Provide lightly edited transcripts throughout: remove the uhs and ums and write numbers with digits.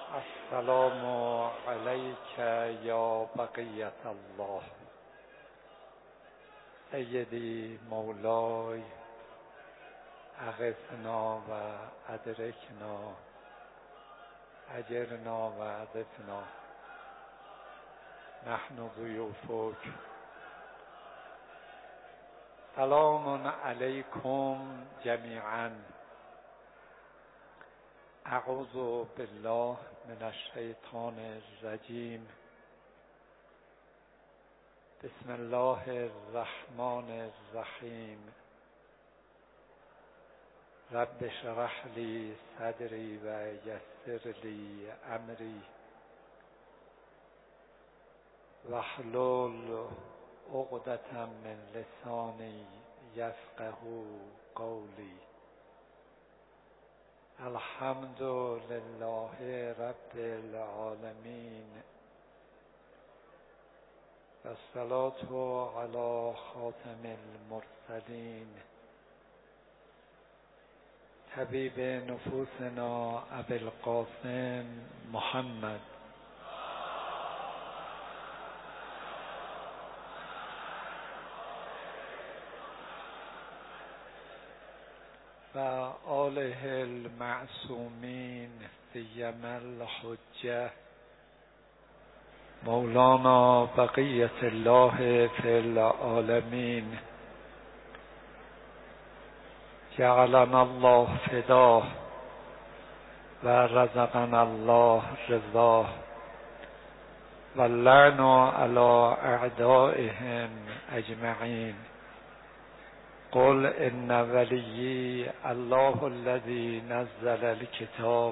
السلام علیک یا بقیت الله سیدی مولای اغثنا و ادرکنا اجرنا و عظفنا نحن ضیوفک. سلام علیکم جمیعا. اعوذ بالله من الشیطان الرجیم. بسم الله الرحمن الرحیم. رب اشرح لی صدری و یسر لی امری واحلل عقدة من لسانی یفقهوا قولی. الحمد لله رب العالمین و الصلاة علی خاتم المرسلین طبیب نفوسنا ابی القاسم محمد و آله المعصومین سیما الحجة مولانا بقیت الله فی العالمین. جعلنا الله فداه و رزقنا الله رضاه و اللعن علی اعدائهم اجمعین. قل ان ولیی الله الذی نزل الکتاب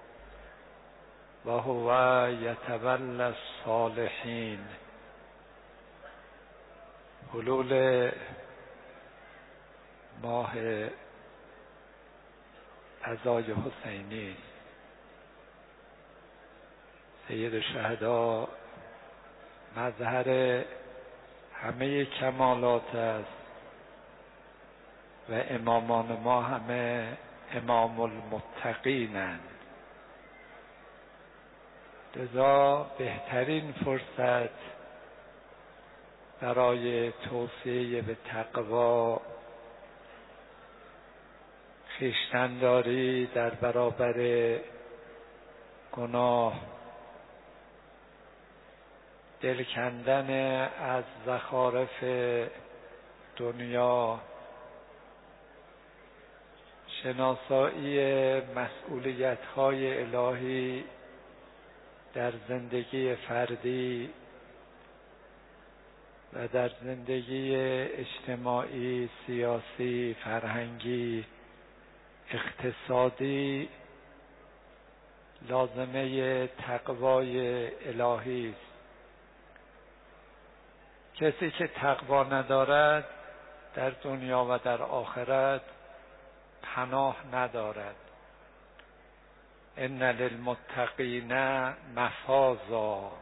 و هو یتولی الصالحین. حلول ماه عزای حسینی سید الشهدا مظهر همه کمالات است و امامان ما همه امام المتقینند. لذا بهترین فرصت برای توصیه به تقوا، خویشتن‌داری در برابر گناه، دل کندن از زخارف دنیا، شناسایی مسئولیت‌های الهی در زندگی فردی و در زندگی اجتماعی، سیاسی، فرهنگی، اقتصادی لازمه تقوای الهی است. کسی که تقوا ندارد در دنیا و در آخرت پناه ندارد. ان للمتقین مفازا.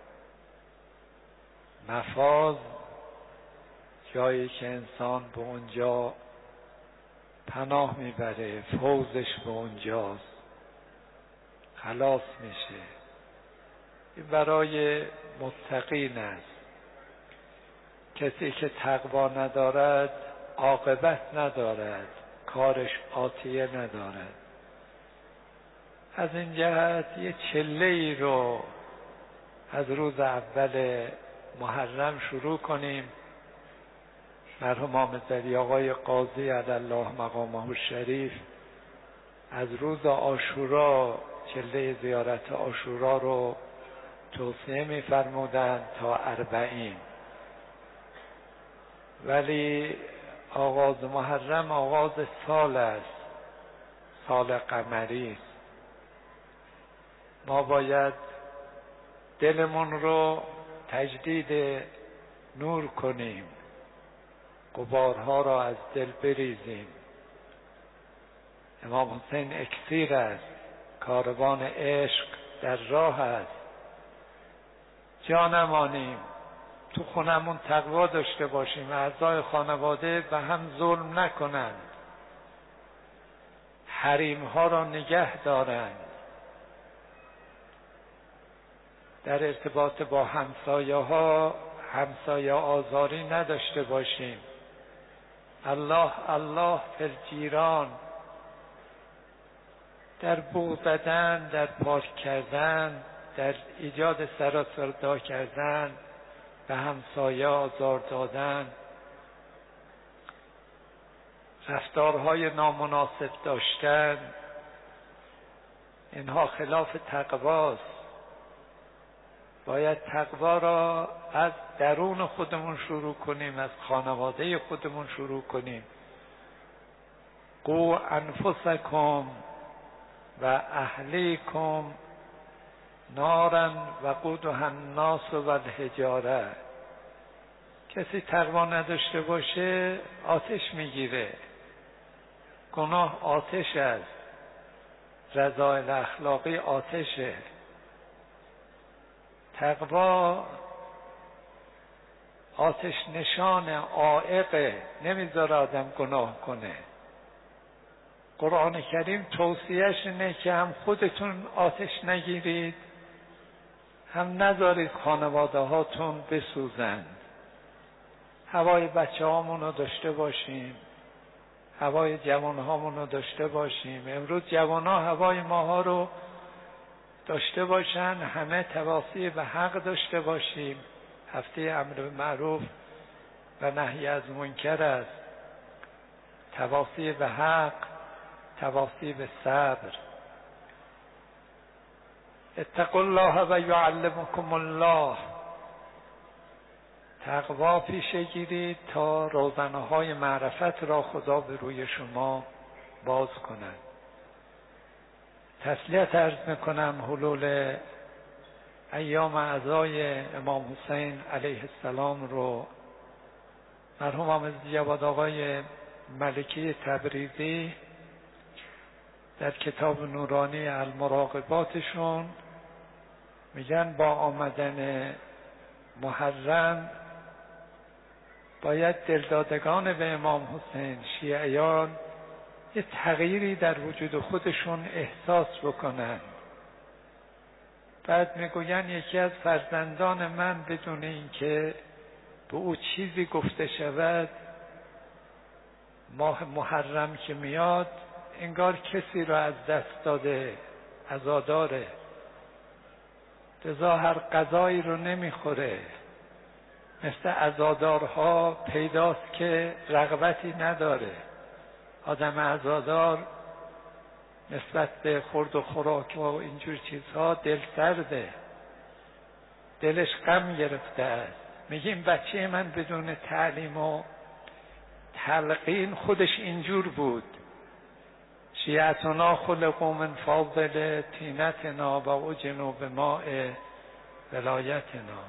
مفاز جایی که انسان به اونجا پناه میبره، فوزش به اونجاست، خلاص میشه. این برای متقین است. کسی که تقوا ندارد عاقبت ندارد، کارش آتیه ندارد. از این جهت یه چله‌ای رو از روز اول محرم شروع کنیم. مرحوم حامدزاده آقای قاضی علی الله مقامه الشریف از روز عاشورا چله زیارت عاشورا رو توصیه می‌فرمودند تا 40. ولی آغاز محرم آغاز سال است، سال قمری است. ما باید دلمون رو تجدید نور کنیم، غبارها را از دل بریزیم. امام حسین اکسیر است، کاروان عشق در راه است. جا نمانیم، تو خونمون تقوا داشته باشیم، اعضای خانواده به هم ظلم نکنند، حریم ها را نگه دارند، در ارتباط با همسایه ها همسایه آزاری نداشته باشیم. الله الله فی الجیران، در بوق زدن، در پاک کردن، در ایجاد سر و صدا کردن، به همسایه آزار دادن، رفتارهای نامناسب داشتن، اینها خلاف تقواست. باید تقوا را از درون خودمون شروع کنیم، از خانواده خودمون شروع کنیم. قو انفسکم و اهلیکم نارا وقودها الناس والحجاره. کسی تقوا نداشته باشه آتش میگیره. گناه آتش است، رذائل اخلاقی آتشه. تقوا آتش نشان عائقه، نمیذاره آدم گناه کنه. قرآن کریم توصیهش اینه که هم خودتون آتش نگیرید، هم نذارید خانواده هاتون بسوزند. هوای بچه هامون رو داشته باشیم، هوای جوان هامون رو داشته باشیم. امروز جوان ها هوای ماها رو داشته باشن، همه تواصی به حق داشته باشیم. هفته امر به معروف و نهی از منکر است. تواصی به حق، تواصی به صبر. اتقوا الله و یعلمکم الله. تقوا پیشه گیرید تا روزنه‌های معرفت را خدا به روی شما باز کند. تسلیت عرض میکنم حلول ایام عزای امام حسین علیه السلام رو مرحوم حافظ جواد آقای ملکی تبریزی در کتاب نورانی المراقباتشون میگن با آمدن محرم باید دلدادگان به امام حسین شیعیان یه تغییری در وجود خودشون احساس بکنن. بعد میگوین یکی از فرزندان من بدون اینکه به او چیزی گفته شود، ماه محرم که میاد انگار کسی رو از دست داده، عزاداره، لذا هر غذایی رو نمیخوره. مثل عزادارها پیداست که رغبتی نداره. آدم عزادار نسبت به خورد و خوراک و اینجور چیزها دل سرده، دلش غم گرفته است. میگیم بچه من بدون تعلیم و تلقین خودش اینجور بود. شیعتنا خلقوا من فاضل طینتنا و اجنوا بماء ولایتنا.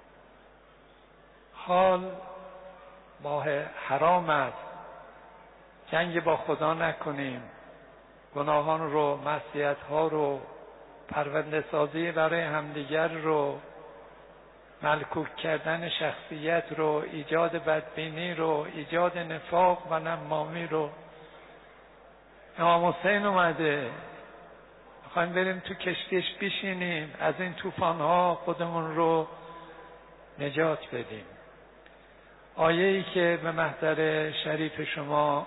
حال ماه حرام است، جنگ با خدا نکنیم، گناهان رو، معصیت ها رو، پرونده سازی برای همدیگر رو، ملکوک کردن شخصیت رو، ایجاد بدبینی رو، ایجاد نفاق و نمامی رو. امام حسین اومده، میخوایم بریم تو کشتیش بشینیم، از این طوفان ها خودمون رو نجات بدیم. آیه‌ای که به محضر شریف شما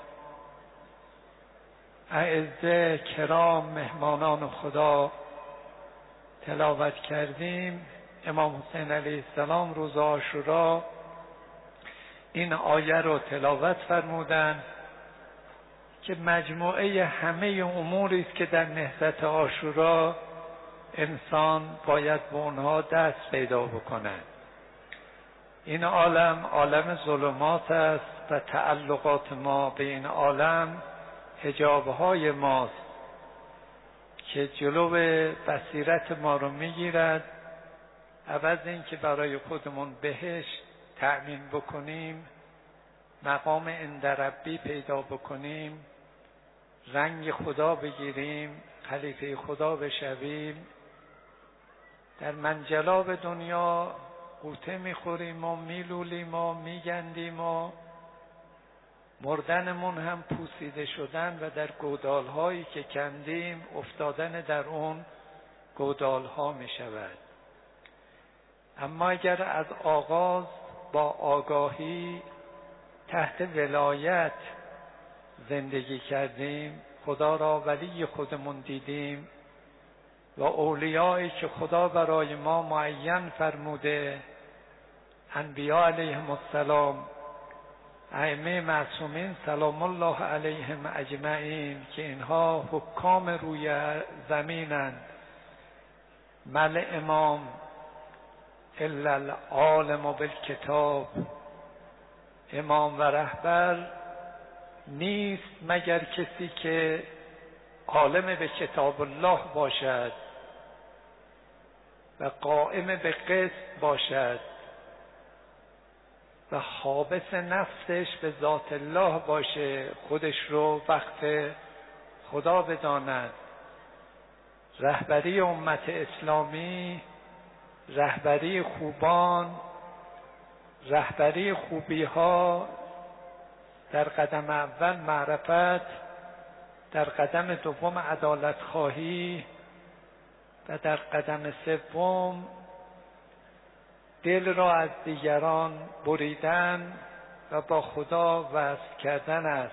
اعزه کرام مهمانان خدا تلاوت کردیم، امام حسین علیه السلام روز عاشورا این آیه رو تلاوت فرمودند که مجموعه همه اموری است که در نهضت عاشورا انسان باید به اونها دست پیدا بکند. این عالم ظلمات است و تعلقات ما به این عالم حجاب‌های ماست که جلو بصیرت ما رو میگیرد. عوض این که برای خودمون بهشت تأمین بکنیم، مقام عند ربی پیدا بکنیم، رنگ خدا بگیریم، خلیفه خدا بشویم، در منجلاب دنیا غوطه میخوریم و میلولیم و میگندیم و مردنمون هم پوسیده شدن و در گودالهایی که کندیم افتادن در اون گودالها میشود. اما اگر از آغاز با آگاهی تحت ولایت زندگی کردیم، خدا را ولی خودمون دیدیم و اولیایی که خدا برای ما معین فرموده، انبیاء علیهم السلام، ائمه معصومین سلام الله علیهم اجمعین، که اینها حکام روی زمینند، مل امام الا العالم بالکتاب، امام و رهبر نیست مگر کسی که عالم به کتاب الله باشد و قائم به قسط باشد و حابس نفسش به ذات الله باشه، خودش رو وقت خدا بداند. رهبری امت اسلامی، رهبری خوبان، رهبری خوبی ها در قدم اول معرفت، در قدم دوم عدالت خواهی و در قدم سوم دل را از دیگران بریدن و با خدا وصل کردن است.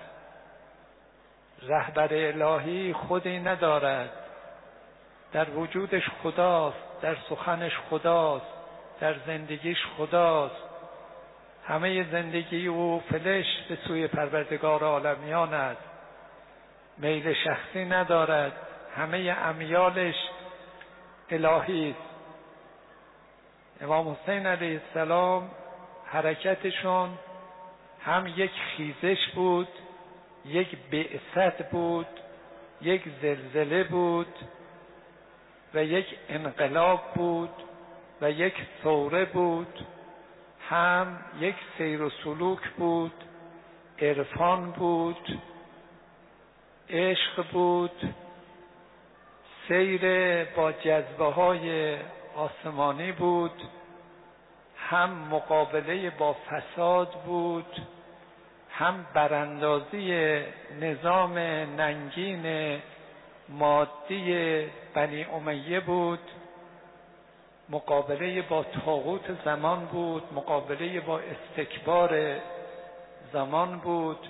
رهبر الهی خودی ندارد، در وجودش خداست، در سخنش خداست، در زندگیش خداست. همه زندگی او فلش به سوی پروردگار عالمیان است، میل شخصی ندارد، همه امیالش الهی است. امام حسین علیه السلام حرکتشون هم یک خیزش بود، یک بعثت بود، یک زلزله بود و یک انقلاب بود و یک ثوره بود، هم یک سیر و سلوک بود، عرفان بود، عشق بود، سیر با جذبه های آسمانی بود، هم مقابله با فساد بود، هم براندازی نظام ننگین مادی بنی امیه بود، مقابله با طاغوت زمان بود، مقابله با استکبار زمان بود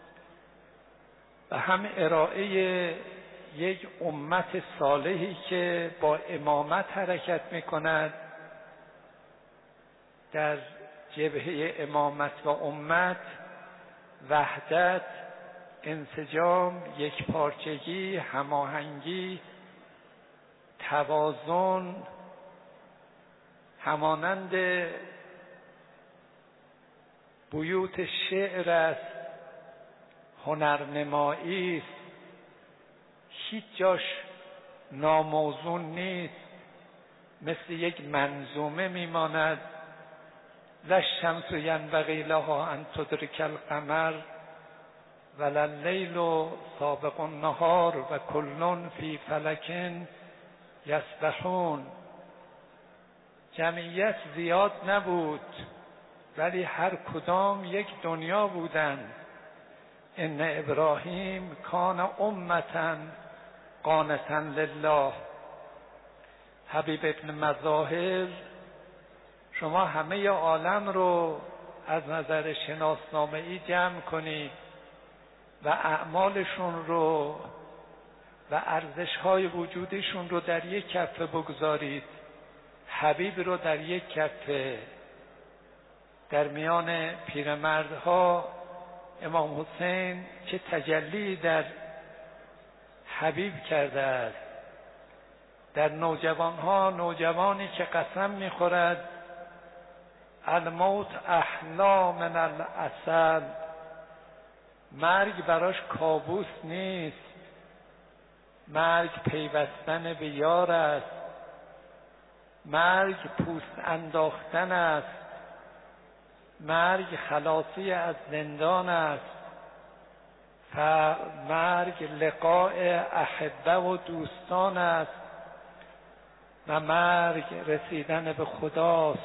و هم ارائه یک امت صالحی که با امامت حرکت می‌کند، در جبهه امامت و امت وحدت، انسجام، یکپارچگی، هماهنگی، توازن، همانند بیوت شعر است، هنرنمایی است، هیچ جاش ناموزون نیست، مثل یک منظومه میماند. لا الشمس ینبغی لها ان تدرک القمر ولا اللیل سابق النهار و کل فی فلک یسبحون. جمعیت زیاد نبود ولی هر کدام یک دنیا بودند. ان ابراهیم کان امة قانتا لله. حبیب ابن مظاهر شما همه عالم رو از نظر شناسنامه‌ای جمع کنید و اعمالشون رو و ارزش‌های وجودشون رو در یک کفه بگذارید، حبیب رو در یک کفه. در میان پیرمردها امام حسین چه تجلی در حبیب کرده است. در نوجوانها نوجوانی که قسم می‌خورد الموت احلا من العسل، مرگ براش کابوس نیست، مرگ پیوستن به یار است، مرگ پوست انداختن است، مرگ خلاصی از زندان است، مرگ لقاء احبه و دوستان است و مرگ رسیدن به خداست.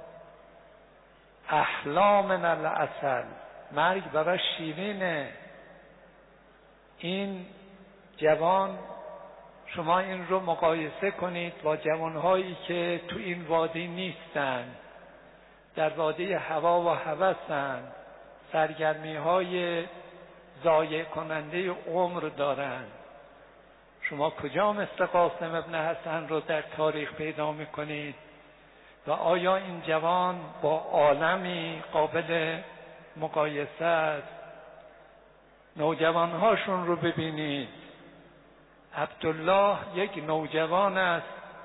احلا من العسل، مرگ براش شیرینه. این جوان شما این رو مقایسه کنید با جوانهایی که تو این وادی نیستند، در وادی هوا و هوسند، سرگرمی های ضایع کننده عمر دارند. شما کجا مثل قاسم ابن حسن رو در تاریخ پیدا میکنید؟ و آیا این جوان با عالمی قابل مقایسه است؟ نوجوانهاشون رو ببینید. عبدالله یک نوجوان است،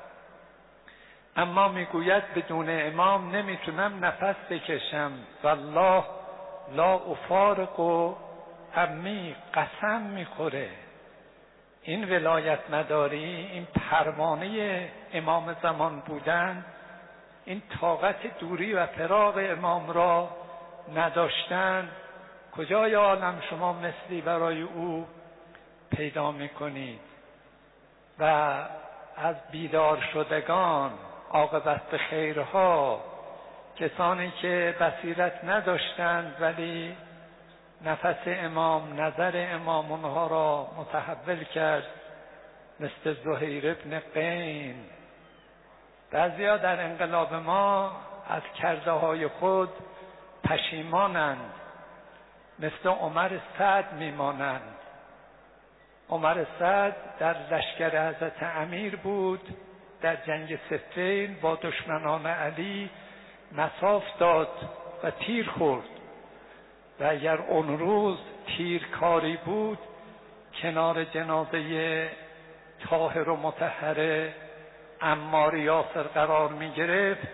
اما میگوید بدون امام نمیتونم نفس بکشم. والله لا افارق و عمی، قسم میخوره. این ولایت مداری، این پروانه امام زمان بودن، این طاقت دوری و فراق امام را نداشتن، کجای عالم شما مثلی برای او پیدا میکنید؟ و از بیدار شدگان، عاقبت به خیرها، کسانی که بصیرت نداشتند ولی نفس امام، نظر امام اونها را متحول کرد، مثل زهیر ابن قین. بعضیا در انقلاب ما از کرده های خود پشیمانند، مثل عمر سعد میمانند. عمر سعد در لشکر حضرت امیر بود، در جنگ صفین با دشمنان علی مصاف داد و تیر خورد و اگر اون روز تیرکاری بود کنار جنازه طاهر و مطهر عمار یاسر قرار می گرفت،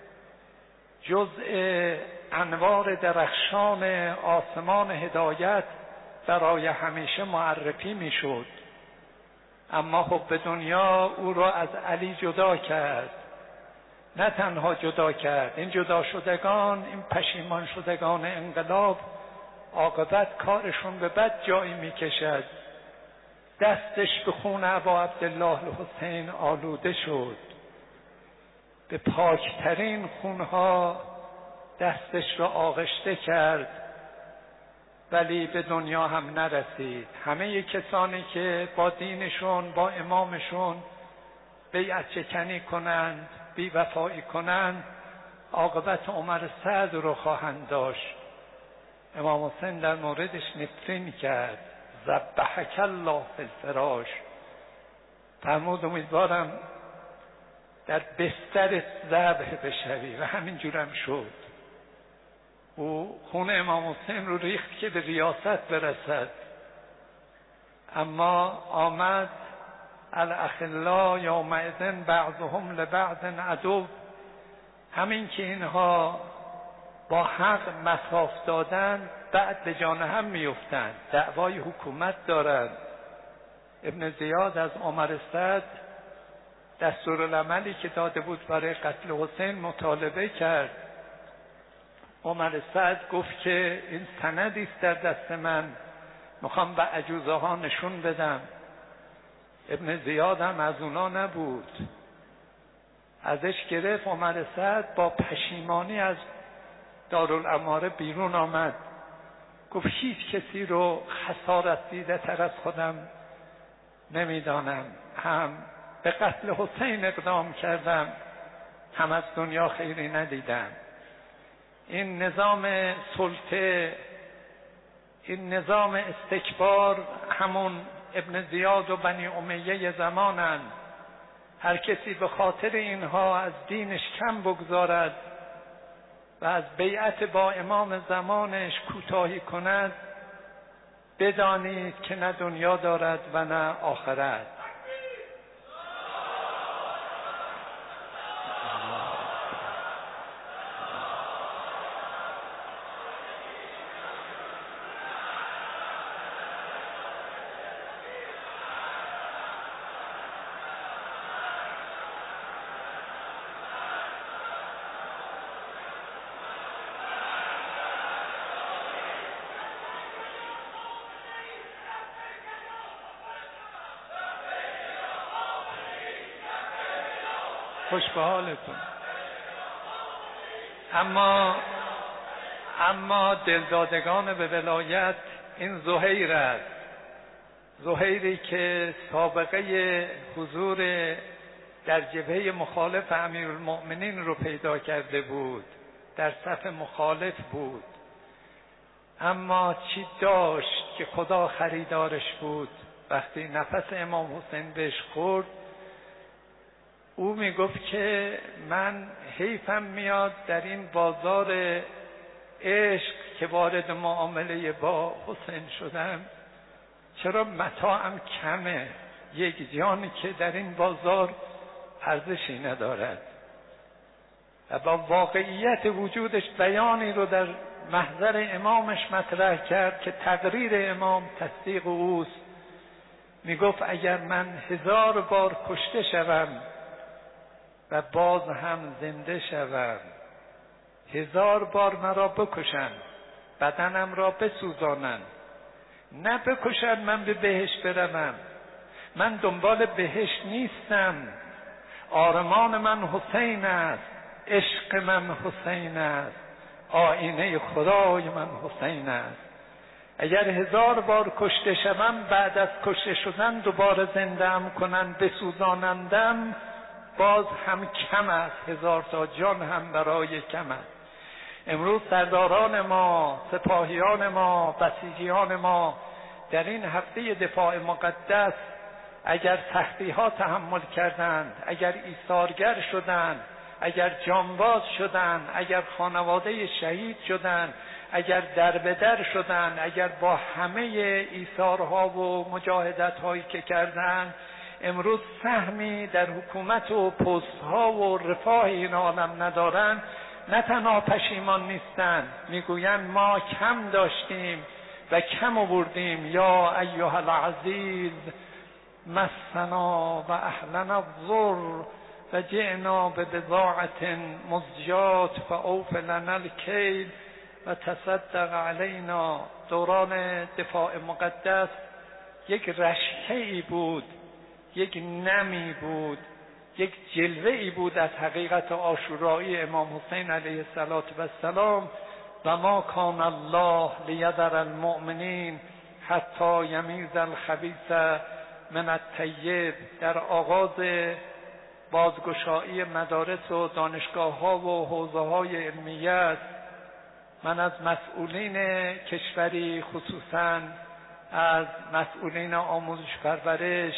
جزء انوار درخشان آسمان هدایت برای همیشه معرفی می شد. اما حب دنیا او را از علی جدا کرد. نه تنها جدا کرد، این جدا شدگان، این پشیمان شدگان انقلاب، عاقبت کارشون به بد جایی می کشد. دستش به خون ابا عبدالله الحسین آلوده شد، به پاکترین خونها دستش را آغشته کرد، ولی به دنیا هم نرسید. همه کسانی که با دینشون، با امامشون بیعت شکنی کنند، بی وفایی کنند، عاقبت عمر سعد رو خواهند داشت. امام حسین در موردش نفرین کرد، ذبحک الله فی الفراش. فرمود امیدوارم در بستر ذبح بشوی، و همینجورم شد. او خون امام حسین رو ریخت که به ریاست برسد، اما آمد الاخلا یومئذ بعضهم لبعض عدو. همین که اینها با حق مصاف دادن، بعد به جان هم میفتند، دعوای حکومت دارند. ابن زیاد از عمر سعد دستورالعملی که داده بود برای قتل حسین مطالبه کرد. عمر سعد گفت که این سندی است در دست من، میخوام به عجوزه ها نشون بدم. ابن زیاد هم از اونا نبود، ازش گرفت. عمر سعد با پشیمانی از دارالاماره بیرون آمد، گفت هیچ کسی رو خسارت دیده تر از خودم نمیدانم. هم به قتل حسین اقدام کردم، هم از دنیا خیری ندیدم. این نظام سلطه، این نظام استکبار، همون ابن زیاد و بنی امیه زمانند. هر کسی به خاطر اینها از دینش کم بگذارد و از بیعت با امام زمانش کوتاهی کند، بدانید که نه دنیا دارد و نه آخرت. خوش به حالتون. اما دلدادگان به ولایت این زهیر است. زهیری که سابقه حضور در جبهه مخالف امیرالمؤمنین رو پیدا کرده بود، در صف مخالف بود، اما چی داشت که خدا خریدارش بود؟ وقتی نفس امام حسین بهش خورد، او میگفت که من حیفم میاد در این بازار عشق که وارد معامله با حسین شدم، چرا متاعم کمه، یک جانی که در این بازار ارزشی ندارد. و با واقعیت وجودش بیانی رو در محضر امامش مطرح کرد که تقریر امام تصدیق اوست. میگفت اگر من 1000 بار کشته شوم و باز هم زنده شوم، 1000 بار مرا بکشن، بدنم را بسوزانن، نه بکشن من به بهشت بروم، من دنبال بهشت نیستم، آرمان من حسین است، عشق من حسین است، آینه خدای من حسین است. اگر 1000 بار کشته شوم، بعد از کشته شدن دوباره زنده‌ام کنن بسوزانندم، باز هم کم است، 1000 تا جان هم برای کم است. امروز سرداران ما، سپاهیان ما، بسیجیان ما در این هفته دفاع مقدس اگر سختی ها تحمل کردند، اگر ایثارگر شدند، اگر جانباز شدند، اگر خانواده شهید شدند، اگر در به در شدند، اگر با همه ایثارها و مجاهدت هایی که کردند امروز سهمی در حکومت و پستها و رفاه این عالم ندارند، نه تنها پشیمان نیستند، میگویند ما کم داشتیم و کم آوردیم. یا ایها العزیز مسنا و اهلنا الضر و جئنا ببضاعة مزجات فاوف لنا الکیل و تصدق علینا. دوران دفاع مقدس یک رشحه‌ای بود، یک نمی بود، یک جلوه‌ای بود از حقیقت عاشورایی امام حسین علیه السلام. و ما کان الله لیذر المؤمنین حتی یمیز الخبیث من الطیب. در آغاز بازگشایی مدارس و دانشگاه‌ها و حوزه‌های علمیت، من از مسئولین کشوری، خصوصاً از مسئولین آموزش پرورش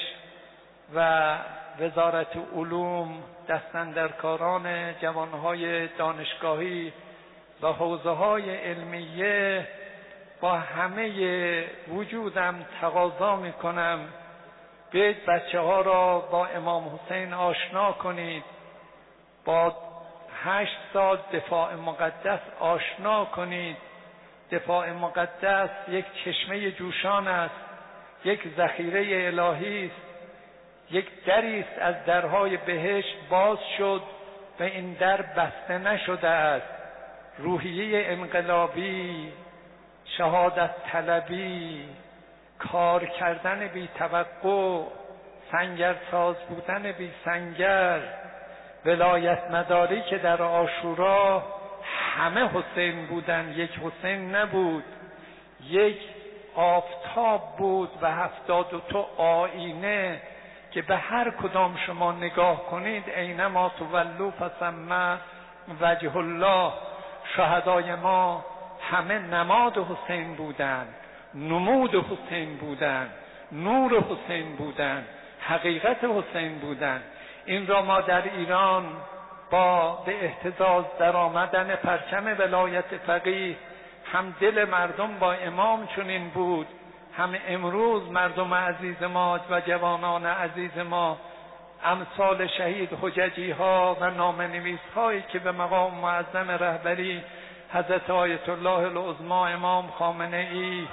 و وزارت علوم، دستاندرکاران جوانهای دانشگاهی و حوزه‌های علمیه، با همه وجودم تقاضا میکنم بیایید بچه ها را با امام حسین آشنا کنید، با 8 سال دفاع مقدس آشنا کنید. دفاع مقدس یک چشمه جوشان است، یک ذخیره الهی است، یک دری است از درهای بهشت باز شد و این در بسته نشده است. روحیه انقلابی، شهادت طلبی، کار کردن بی توقع، سنگرساز بودن بی سنگر، ولایت مداری که در عاشورا همه حسین بودن، یک حسین نبود، یک آفتاب بود و 72 آینه که به هر کدام شما نگاه کنید اینما تولوا فثم وجه الله. شهدای ما همه نماد حسین بودند، نمود حسین بودند، نور حسین بودند، حقیقت حسین بودند. این را ما در ایران با به اهتزاز در آمدن پرچم ولایت فقیه، هم دل مردم با امام چنین بود، هم امروز مردم عزیز ما و جوانان عزیز ما امثال شهید حججی ها و نامه‌نویس هایی که به مقام معظم رهبری حضرت آیت الله العظمی امام خامنه ای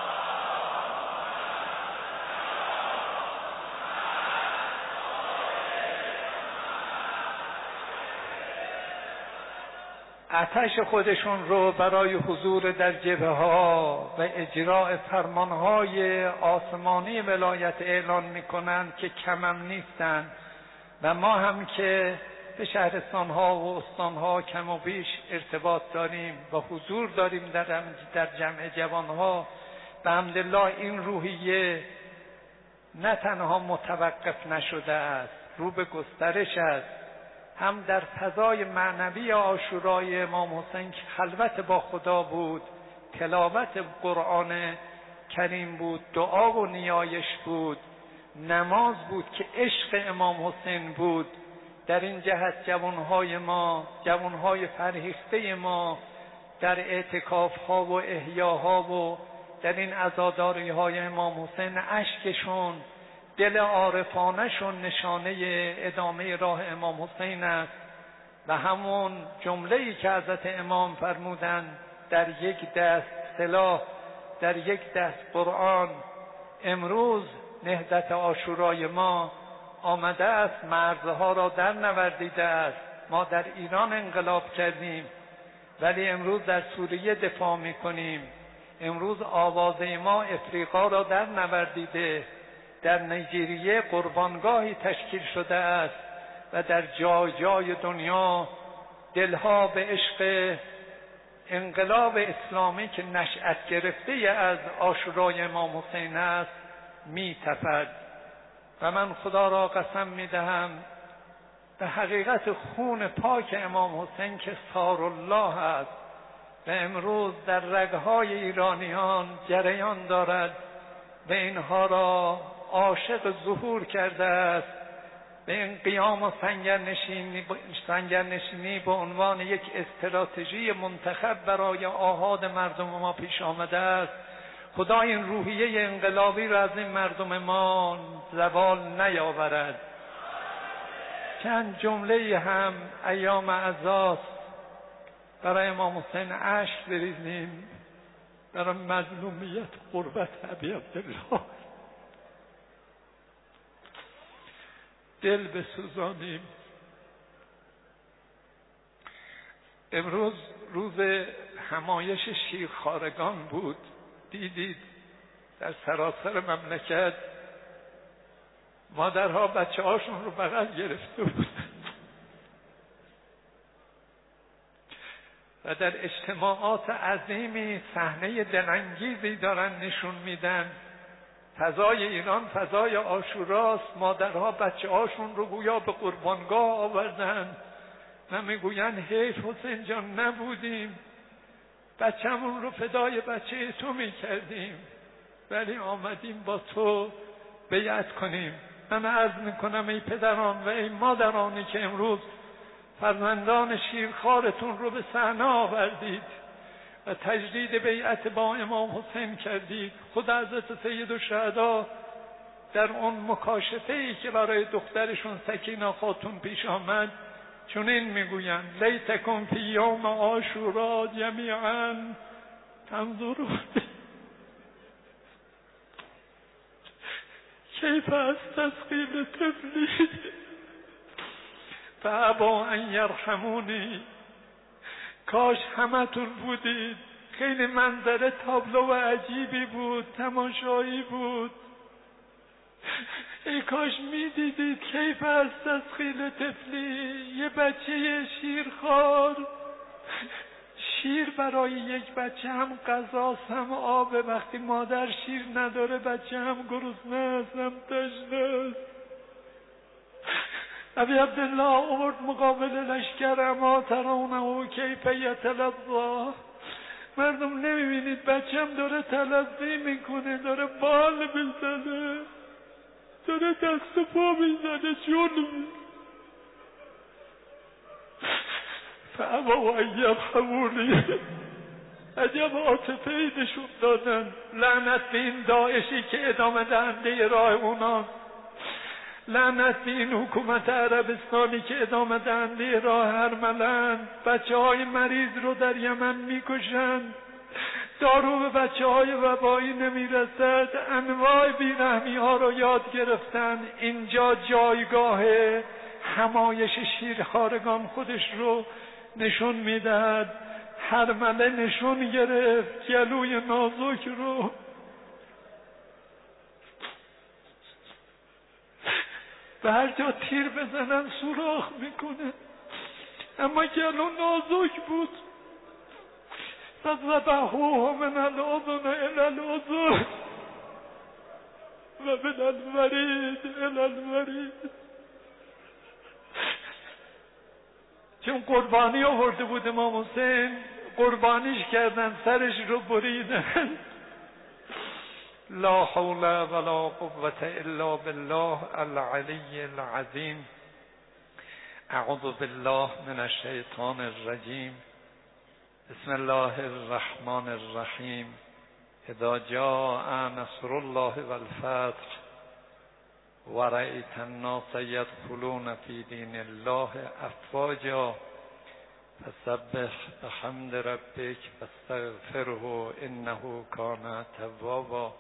آتش خودشون رو برای حضور در جبهه ها و اجراء فرمانهای آسمانی ولایت اعلان میکنن که کمم نیستن و ما هم که به شهرستان ها و استان ها کم و بیش ارتباط داریم و حضور داریم در جمع جوان ها، به حمدالله این روحیه نه تنها متوقف نشده است، رو به گسترش است، هم در فضای معنوی عاشورای امام حسین که خلوت با خدا بود، تلاوت قرآن کریم بود، دعا و نیایش بود، نماز بود که عشق امام حسین بود. در این جهت جوانهای ما، جوانهای فرهیخته ما در اعتکاف‌ها و احیاها و در این عزاداری‌های امام حسین اشکشون، دل عارفانه‌شون نشانه ادامه راه امام حسین است و همون جمله‌ای که حضرت امام فرمودند در یک دست سلاح، در یک دست قرآن. امروز نهضت عاشورای ما آمده است، مرزها را در نوردیده است. ما در ایران انقلاب کردیم ولی امروز در سوریه دفاع می‌کنیم. امروز آوازه ما افریقا را در نوردیده، در نیجریه قربانگاهی تشکیل شده است و در جای جای دنیا دلها به عشق انقلاب اسلامی که نشأت گرفته از عاشورای امام حسین است می‌تپد. و من خدا را قسم می‌دهم به حقیقت خون پاک امام حسین که سار الله است و امروز در رگ‌های ایرانیان جریان دارد و اینها را عاشق ظهور کرده است، به این قیام و سنگرنشینی به عنوان یک استراتژی منتخب برای آحاد مردم ما پیش آمده است. خدا این روحیه انقلابی را از این مردم ما زوال نیاورد. چند جمله هم ایام عزاست برای امام حسین اشک بریزیم، برای مظلومیت قربت ابی عبدالله دل بسوزانیم. امروز روز همایش شیرخوارگان بود. دیدید در سراسر مملکت مادرها بچه هاشون رو بغل گرفته بود و در اجتماعات عظیمی صحنه دلانگیزی دارن نشون میدن. فضای ایران فضای عاشوراست. مادرها بچه هاشون رو گویا به قربانگاه آوردن و میگوین حیف حسین جان نبودیم، بچه‌مون رو فدای بچه تو میکردیم ولی آمدیم با تو بیعت کنیم. من عرض میکنم ای پدران و ای مادرانی که امروز فرزندان شیرخوارتون رو به صحنه آوردید و تجدید بیعت با امام حسین کردید. خود حضرت سید الشهدا در اون مکاشفه‌ای که برای دخترشون سکینه خاتون پیش آمد چنین میگویند لیتکم فی یوم عاشورا جمیعا تنظرون کیف استسقی لطفلی فابوا ان یرحمونی. کاش همتون بودید. خیلی منظره تابلو عجیبی بود، تماشایی بود. ای کاش میدیدید کیف استسقی لطفلی، یه بچه شیرخوار. شیر برای یک بچه هم غذاست هم آبه. وقتی مادر شیر نداره بچه هم گرسنه است هم تشنه است. ابی عبدالله آورد مقابل لشکر اما ترونه کیف یتلظی. مردم نمیبینید بچه هم داره تلظی میکنه، داره بال میزنه، داره دست و پا میزنه، جون فابوا ان یرحمونی. عجب عاطفه‌ای نشون دادن. لعنت به این داعشی که ادامه دهنده راه اونان، لعنت به این حکومت عربستانی که ادامه دهنده راه هرملند. بچه های مریض رو در یمن میکشن، دارو به بچه های وبایی نمیرسد، انواع بیرحمی ها رو یاد گرفتن. اینجا جایگاه همایش شیرخوارگان خودش رو نشون میدهد. هرمله نشون گرفت گلوی نازک رو. به هر جا تیر بزنن سوراخ میکنه، اما گلو نازک بود. فذبحوه من الاذن الى الاذن من الورید الی الورید. چون قربانی آورده بود امام حسین، قربانیش کردن، سرش رو بریدن. لا حول ولا قوة الا بالله العلی العظیم. اعوذ بالله من الشیطان الرجیم. بسم الله الرحمن الرحیم. اذا جاء نصر الله والفتح ورأيت الناس يدخلون في دين الله افواجا فسبح بحمد ربك واستغفره انه كان توابا.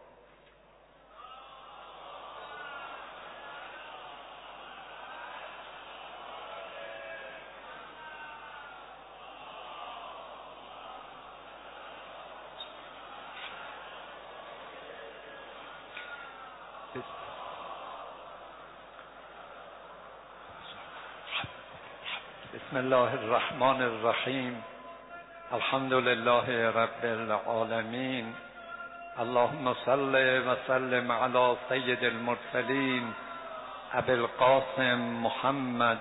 بسم الله الرحمن الرحیم. الحمد لله رب العالمین. اللهم صل و سلم علی سید المرسلین ابی القاسم محمد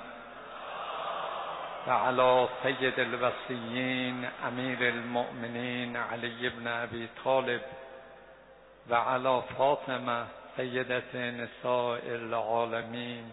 و علی سید الوصیین امیر المؤمنین علی بن ابی طالب و علی فاطمه سیدة نساء العالمین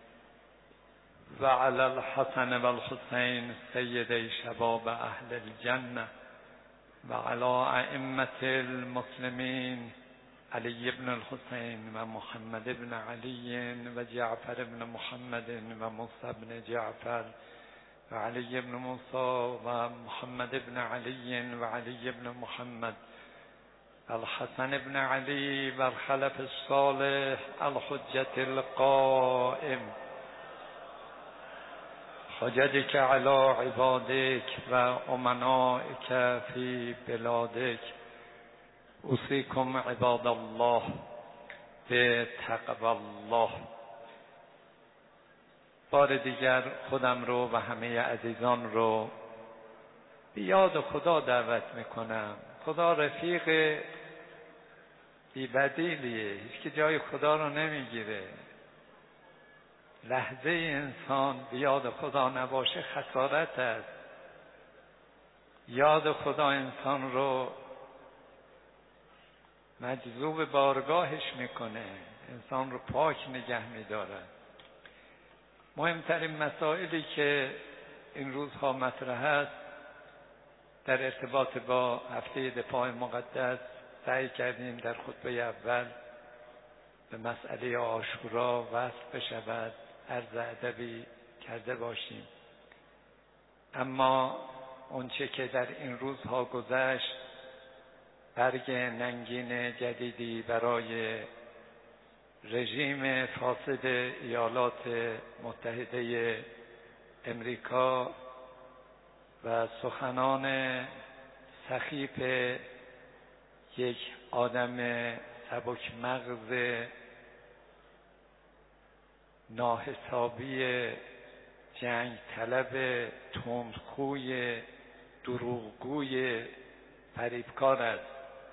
و علی الحسن و الحسین سیدی شباب اهل الجنه و علی ائمة المسلمین علی بن الحسین و محمد بن علی و جعفر بن محمد و موسی بن جعفر و علی بن موسی و محمد بن علی و علی بن محمد الحسن بن علی و الخلف الصالح الحجة القائم حجتك على عبادك و امنائك في بلادك. اوصيكم عباد الله بتقوى الله. بار دیگر خودم رو و همه عزیزان رو به یاد خدا دعوت میکنم. خدا رفیق بی‌بدیلیه، هیچ که جای خدا رو نمیگیره. لحظه انسان به یاد خدا نباشه خسارت است. یاد خدا انسان رو مجذوب بارگاهش میکنه، انسان رو پاک نگه میداره. مهمترین مسائلی که این روزها مطرح است در ارتباط با هفته دفاع مقدس، سعی کردیم در خطبه اول به مسئله عاشورا وصل بشود، عرض ادبی کرده باشیم. اما اونچه که در این روزها گذشت برگ ننگین جدیدی برای رژیم فاسد ایالات متحده امریکا و سخنان سخیف یک آدم سبک مغز ناحسابی جنگ طلب تندخوی دروغگوی فریبکار است.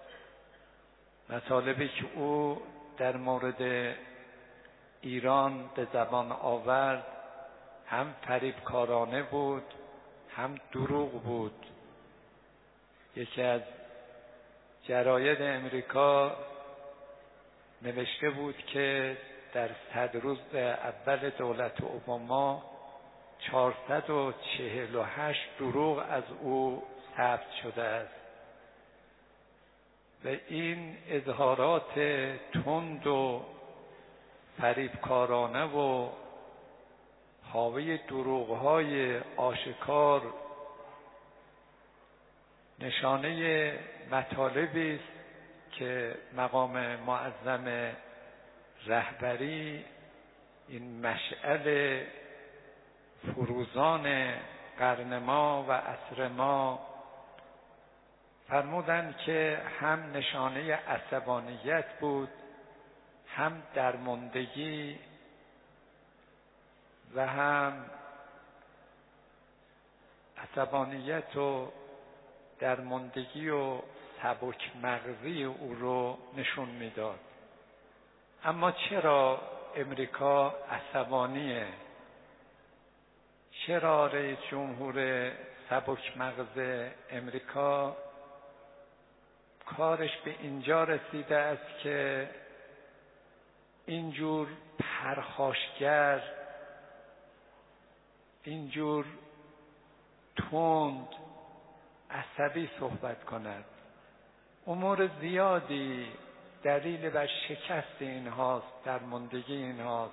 مطالبی که او در مورد ایران به زبان آورد هم فریبکارانه بود هم دروغ بود. یکی از جراید امریکا نوشته بود که در 100 روز اول دولت اوباما 448 دروغ از او ثبت شده است و این اظهارات تند و فریبکارانه و حاوی دروغ‌های آشکار نشانه مطالبی است که مقام معظم رهبری این مشعل فروزان قرن ما و عصر ما فرمودند که هم نشانه عصبانیت بود، هم درماندگی و هم عصبانیت و درماندگی و سبک مغزی او رو نشون میداد. اما چرا امریکا عصبانیه؟ چرا رئیس جمهور سبک مغز امریکا کارش به اینجا رسیده است که اینجور پرخاشگر، اینجور تند، عصبی صحبت کند؟ امور زیادی دلیل بر شکست اینهاست، درماندگی اینهاست.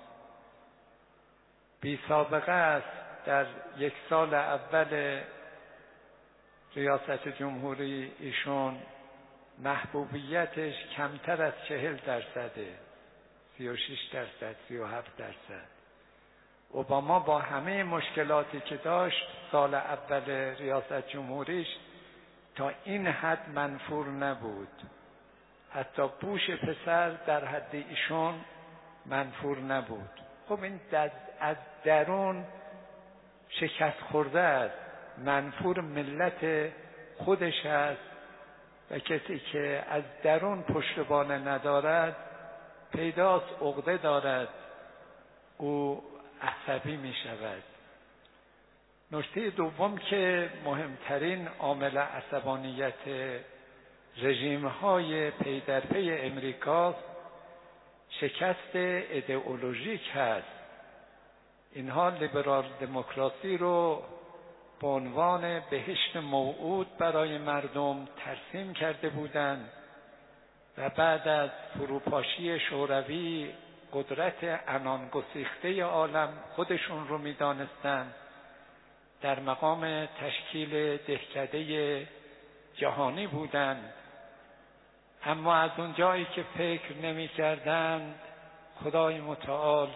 بی سابقه است در یک سال اول ریاست جمهوری ایشون محبوبیتش کمتر از 40%، 36%، 37%. اوباما با همه مشکلاتی که داشت سال اول ریاست جمهوریش تا این حد منفور نبود. حتی بوش پسر در حد ایشون منفور نبود. خب این از درون شکست خورده است، منفور ملت خودش است و کسی که از درون پشتوانه ندارد پیداست عقده دارد، او عصبی می شود. نکته دوم که مهمترین عامل عصبانیت رژیم‌های پی در پی امریکاست، شکست ایدئولوژیک هست. اینها لیبرال دموکراسی رو به عنوان بهشت موعود برای مردم ترسیم کرده بودند و بعد از فروپاشی شوروی قدرت عنان گسیخته عالم خودشون رو می‌دانستند، در مقام تشکیل دهکده جهانی بودند. اما از اون جایی که فکر نمی‌کردند خدای متعال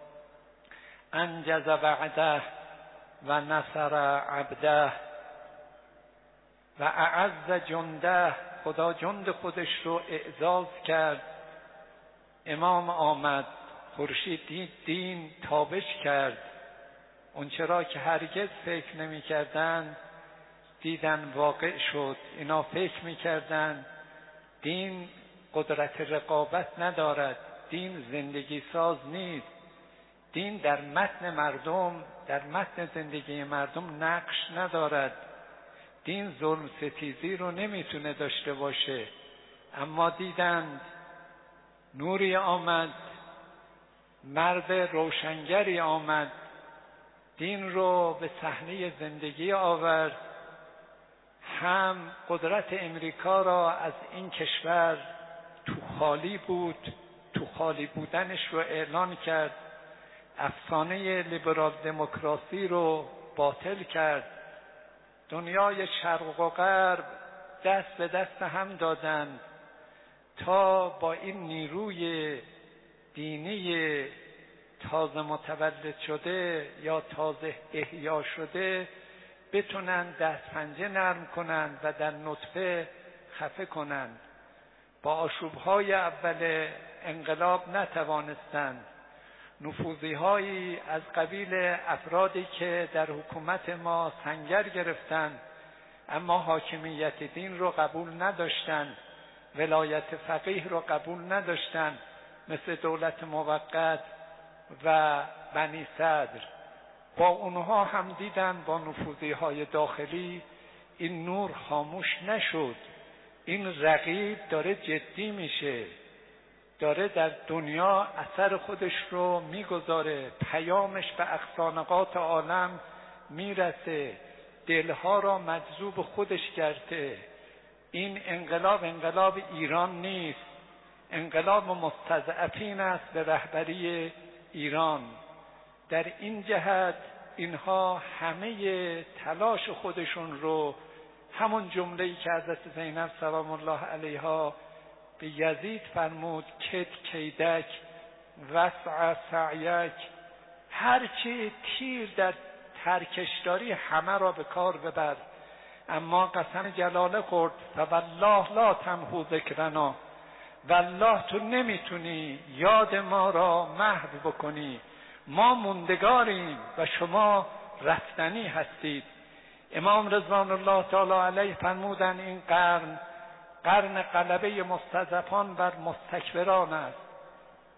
انجز وعده و نصر عبده و اعز جنده، خدا جند خودش رو اعزاز کرد. امام آمد، خورشید دید، دین تابش کرد. اون چرا که هرگز فکر نمی کردن دیدن واقع شد. اینا فکر می کردن دین قدرت رقابت ندارد، دین زندگی ساز نیست، دین در متن مردم، در متن زندگی مردم نقش ندارد، دین ظلم ستیزی رو نمیتونه داشته باشه. اما دیدند نوری آمد، مرد روشنگری آمد، دین رو به صحنه زندگی آورد. هم قدرت امریکا را از این کشور تو خالی بود، تو خالی بودنش رو اعلان کرد، افسانه لیبرال دموکراسی رو باطل کرد. دنیای شرق و غرب دست به دست هم دادند تا با این نیروی دینی تازه متولد شده یا تازه احیا شده بتونن دست پنجه نرم کنند و در نطفه خفه کنند. با آشوب‌های اول انقلاب نتوانستند. نفوذی‌هایی از قبیل افرادی که در حکومت ما سنگر گرفتند اما حاکمیت دین رو قبول نداشتند، ولایت فقیه رو قبول نداشتند، مثل دولت موقت و بنی صدر. با اونها هم دیدن با نفوذی‌های داخلی این نور خاموش نشد. این رقیب داره جدی میشه، داره در دنیا اثر خودش رو میگذاره، پیامش به اقصانقاط عالم میرسه، دلها را مجذوب خودش کرده. این انقلاب انقلاب ایران نیست، انقلاب مستضعفین است به رهبری ایران. در این جهت اینها همه تلاش خودشون رو، همون جمله‌ای که حضرت زینب سلام الله علیها به یزید فرمود کد کیدک وسع سعیک، هرچی تیر در ترکش داری همه را به کار ببر. اما قسم جلاله خورد فوالله لا تمحو ذکرنا، والله تو نمیتونی یاد ما را محو بکنی، ما موندگاریم و شما رفتنی هستید. امام رضوان الله تعالی علیه فرمودن این قرن غلبه مستضعفان بر مستکبران است.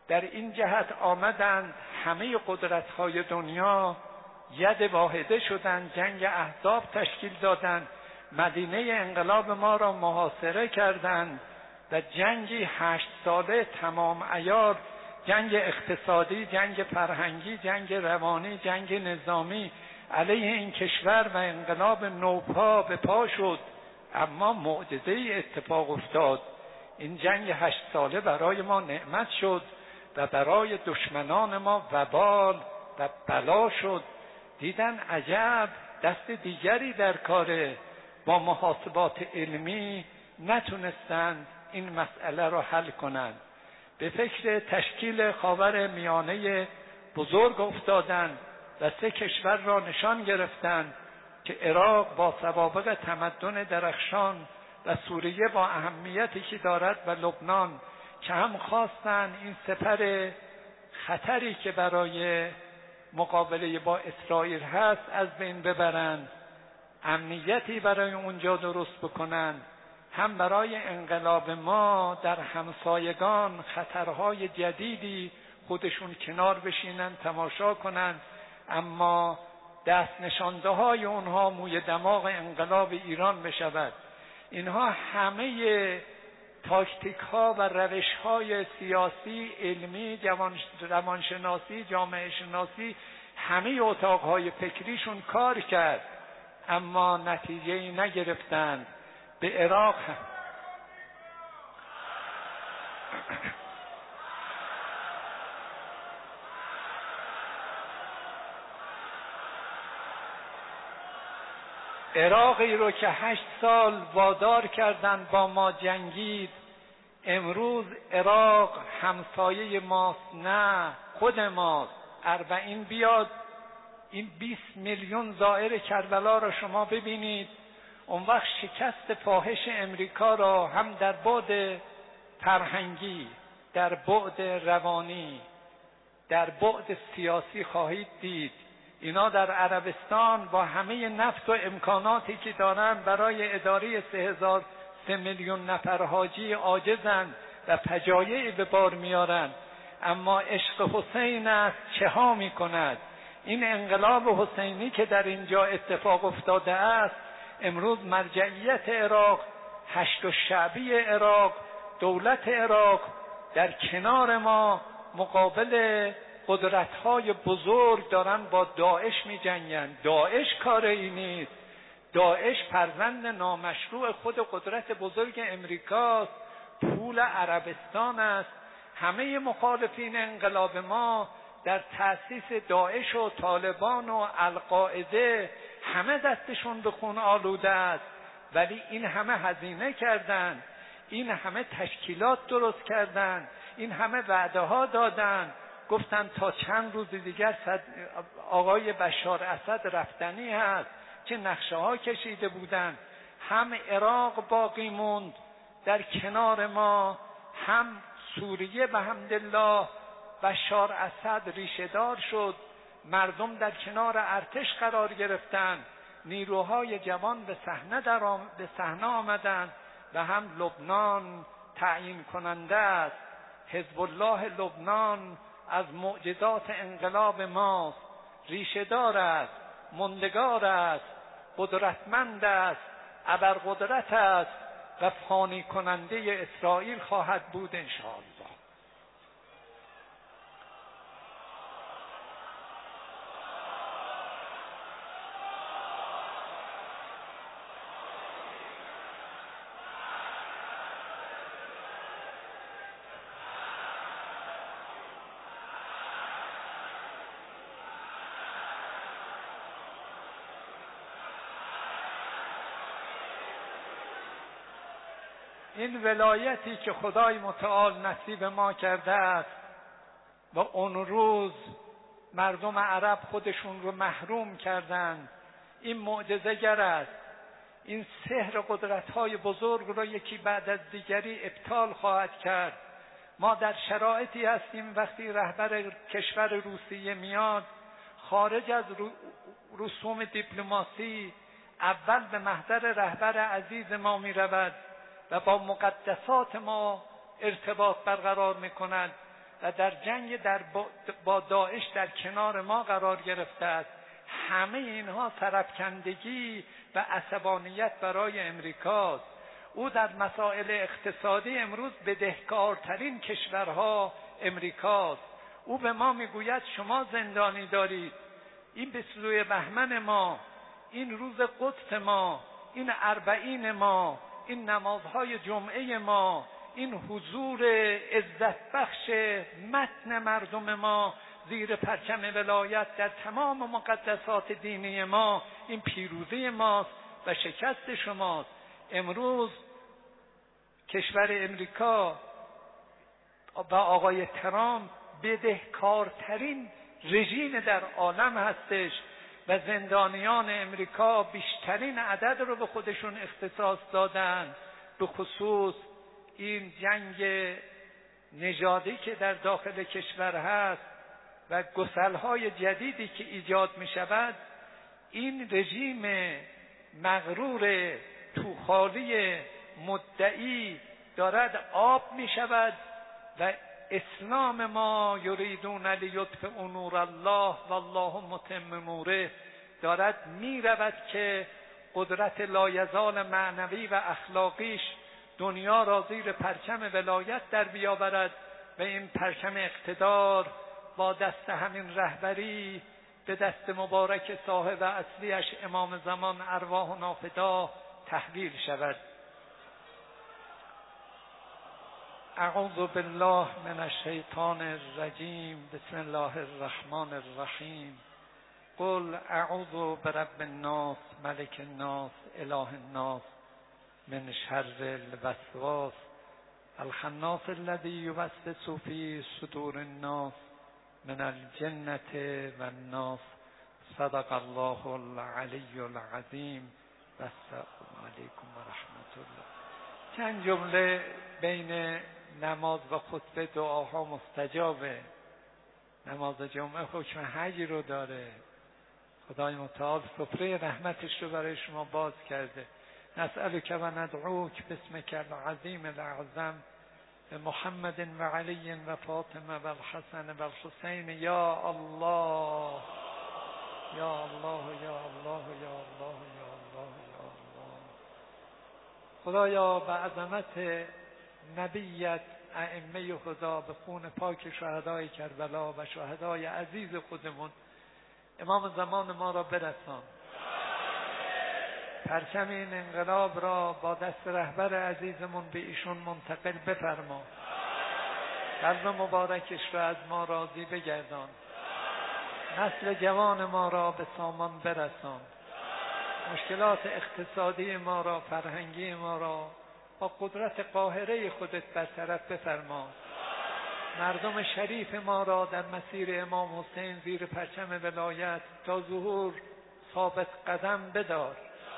در این جهت آمدند همه قدرت‌های دنیا ید واحده شدند، جنگ احزاب تشکیل دادند، مدینه انقلاب ما را محاصره کردند و جنگی 8 ساله تمام عیار، جنگ اقتصادی، جنگ فرهنگی، جنگ روانی، جنگ نظامی علیه این کشور و انقلاب نوپا به پا شد. اما معجزه‌ای اتفاق افتاد. این جنگ 8 ساله برای ما نعمت شد و برای دشمنان ما وبال و بلا شد. دیدن عجب، دست دیگری در کاره. با محاسبات علمی نتونستند این مسئله را حل کنند. به فکر تشکیل خاور میانه بزرگ افتادند و 3 کشور را نشان گرفتند که عراق با سوابق تمدن درخشان و سوریه با اهمیتی که دارد و لبنان، که هم خواستند این سپر خطری که برای مقابله با اسرائیل هست از بین ببرند، امنیتی برای اونجا درست بکنند، هم برای انقلاب ما در همسایگان خطرهای جدیدی خودشون کنار بشینن تماشا کنند. اما دست نشانده های اونها موی دماغ انقلاب ایران بشود. اینها همه تاکتیک ها و روش های سیاسی، علمی، روانشناسی، جامعه شناسی، همه اتاق های فکریشون کار کرد، اما نتیجه‌ای نگرفتند. به عراق عراقی رو که 8 سال وادار کردند با ما جنگید، امروز عراق همسایه ماست، نه خود ماست. 40 بیاد، این 20 میلیون زائر کربلا را شما ببینید، اون وقت شکست فاحش امریکا را هم در بعد فرهنگی، در بعد روانی، در بعد سیاسی خواهید دید. اینا در عربستان با همه نفت و امکاناتی که دارن برای اداره 3 میلیون نفر حاجی عاجزند و فجایعی به بار میارن. اما عشق حسین است چه ها میکند. این انقلاب حسینی که در اینجا اتفاق افتاده است، امروز مرجعیت عراق، هشت الشعبی عراق، دولت عراق در کنار ما مقابل قدرت‌های بزرگ دارن با داعش می‌جنگن. داعش کار این نیست. داعش فرزند نامشروع خود قدرت بزرگ امریکاست، پول عربستان است. همه مخالفین انقلاب ما در تأسیس داعش و طالبان و القاعده همه دستشون به خون آلوده است، ولی این همه هزینه کردند، این همه تشکیلات درست کردند، این همه وعده ها دادند، گفتن تا چند روز دیگر آقای بشار اسد رفتنی هست، چه نقشه ها کشیده بودند. هم عراق باقی موند در کنار ما، هم سوریه به حمدالله بشار اسد ریشه‌دار شد، مردم در کنار ارتش قرار گرفتند، نیروهای جوان به صحنه آمدند و هم لبنان تعیین کننده است. حزب الله لبنان از معجزات انقلاب ماست، ریشه‌دار است، ماندگار است، قدرتمند است، ابرقدرت است و فانی کننده اسرائیل خواهد بود انشاءالله. این ولایتی که خدای متعال نصیب ما کرده است و اون روز مردم عرب خودشون رو محروم کردند، این معجزه گر است. این سحر قدرت‌های بزرگ رو یکی بعد از دیگری ابطال خواهد کرد. ما در شرایطی هستیم وقتی رهبر کشور روسیه میاد، خارج از رسوم دیپلماسی اول به محضر رهبر عزیز ما میرود و با مقدسات ما ارتباط برقرار میکند و در جنگ با داعش در کنار ما قرار گرفته است. همه اینها سرفکندگی و عصبانیت برای امریکاست. او در مسائل اقتصادی امروز بدهکارترین کشورها امریکاست. او به ما میگوید شما زندانی دارید. این 22 بهمن ما، این روز قدس ما، این اربعین ما، این نمازهای جمعه ما، این حضور عزت بخش متن مردم ما زیر پرچم ولایت در تمام مقدسات دینی ما، این پیروزی ماست و شکست شماست. امروز کشور امریکا و آقای ترامپ بدهکارترین رژیم در عالم هستش و زندانیان امریکا بیشترین عدد رو به خودشون اختصاص دادن. به خصوص این جنگ نژادی که در داخل کشور هست و گسل‌های جدیدی که ایجاد می شود، این رژیم مغرور توخالی مدعی دارد آب می شود و اسلام ما یریدون لیطفئوا نور الله والله متم نوره دارد می رود که قدرت لایزال معنوی و اخلاقیش دنیا را زیر پرچم ولایت در بیاورد و این پرچم اقتدار با دست همین رهبری به دست مبارک صاحب اصلیش امام زمان ارواحنا فدا تحویل شود. اعوذ بالله من الشیطان الرجیم. بسم الله الرحمن الرحیم. قل اعوذ برب الناس ملک الناس اله الناس من شر الوسواس الخناس الذي يوسوس في صدور الناس من الجنة والناس. صدق الله العلی العظیم. و السلام علیکم و رحمت الله. چند جمله بین نماز و خطبه دعاها مستجابه. نماز جمعه حکم حج رو داره. خدای متعال سفره رحمتش رو برای شما باز کرده. نسألک و ندعوک باسمک العظیم الاعظم محمد و علی و فاطمه و الحسن و الحسین. یا الله یا الله یا الله یا الله یا الله یا الله. خدایا به عظمت نبیت ائمه خدا، به خون پاک شهدای کربلا و شهدای عزیز خودمون امام زمان ما را برسان. پرچم این انقلاب را با دست رهبر عزیزمون به ایشون منتقل بفرما. قلب مبارکش را از ما راضی بگردان. نسل جوان ما را به سامان برسان. مشکلات اقتصادی ما را، فرهنگی ما را با قدرت قاهره خودت برطرف بفرما. مردم شریف ما را در مسیر امام حسین زیر پرچم ولایت تا ظهور ثابت قدم بدار.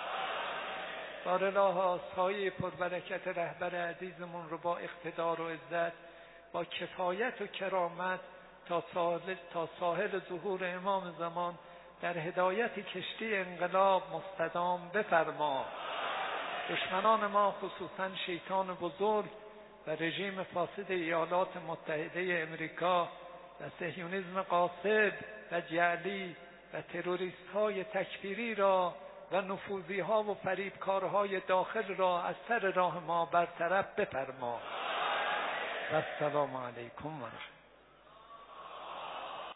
بارالله سایه پربرکت رهبر عزیزمون رو با اقتدار و عزت، با کفایت و کرامت تا ساحل ظهور امام زمان در هدایت کشتی انقلاب مستدام بفرما. دشمنان ما خصوصا شیطان بزرگ و رژیم فاسد ایالات متحده امریکا و صهیونیسم قاصد و جعلی و تروریست های تکفیری را و نفوذی ها و فریبکارهای داخل را از سر راه ما برطرف بفرما. و السلام علیکم و رحمت الله.